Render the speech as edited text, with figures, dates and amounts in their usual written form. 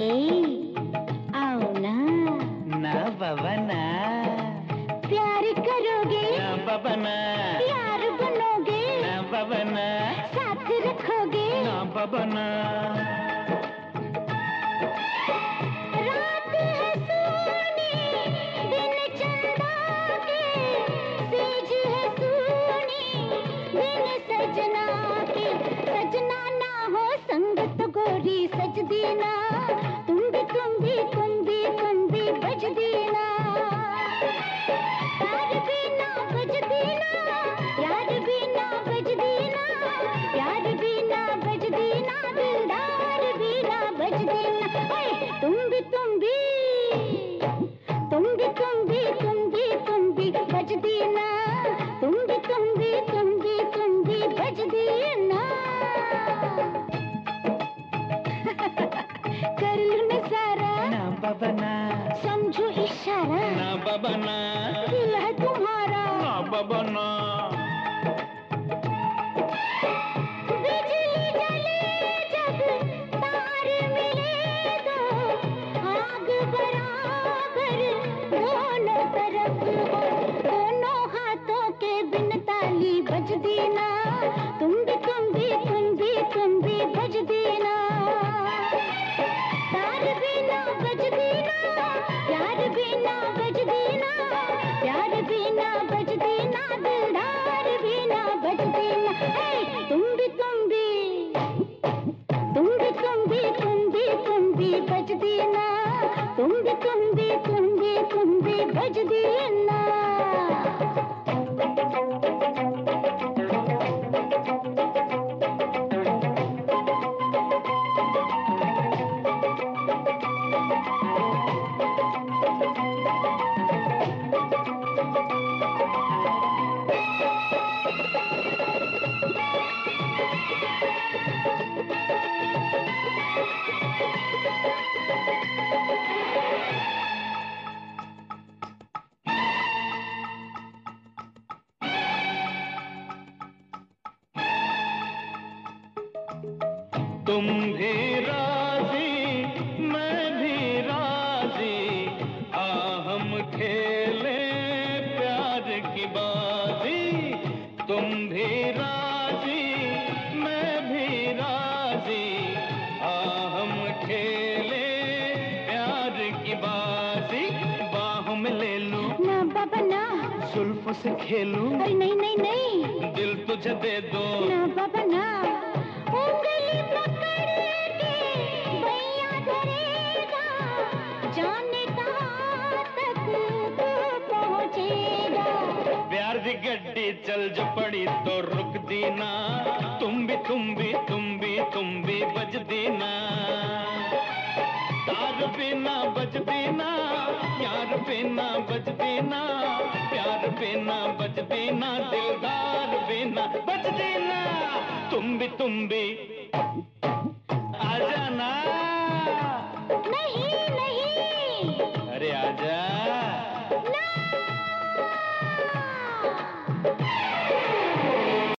ए आओ ना। ना बाबा ना। प्यार करोगे ना बाबा ना। प्यार बनोगे ना बाबा ना। साथ रखोगे ना बाबा ना। रात है सोनी दिन चंदा के, सेज है सोनी दिन सजना के। सजना ना हो संग तो गोरी सज देना, तुम भी तुम भी तुम भी तुम भी बज देना। प्यार भी ना बज देना, यार भी ना बज देना, प्यार भी ना बज देना, दिलदार भी ना बज देना। ओए तुम भी तुम भी तुम भी तुम भी तुम भी तुम भी बज देना, तुम भी तुम भी तुम भी तुम भी बज देना। कर लूं न सारा। ना बाबा ना। समझो इशारा। ना बाबा ना। दिल है तुम्हारा। ना बाबा ना। बिजली जले जब तार मिले दो, आग बराबर दोनों तरफ हो, दोनों हाथों के बिन ताली बज देना, तुम भी तुम भी तुम भी तुम भी बज देना। तार भी ना बज देना, प्यार भी ना बज देना, प्यार भी ना बज देना, दिलदार भी ना बज देना। ए, तुम भी तुम भी तुम भी तुम भी तुम भी तुम भी बज देना, तुम भी तुम भी तुम भी तुम भी बज देना। तुम भी राजी मैं भी राजी, आ हम खेले प्यार की बाजी। तुम भी राजी मैं भी राजी, आ हम खेले प्यार की बाजी। बाहों में ले लूं ना बाबा ना। जुल्फों से खेलूं, अरे नहीं नहीं नहीं। दिल तुझे दे दूं। ना बाबा ना। उंगली पकड़ के बैया धरेगा, जाने कहाँ तक तू पहुँचेगा। प्यार दी गड्डी चल जो पड़ी तो रुक देना, तुम भी तुम भी तुम भी तुम भी बज देना। तार पे ना बज देना, यार पे ना बज देना, प्यार पे ना बज देना, दिलदार पे ना बज देना। तुम भी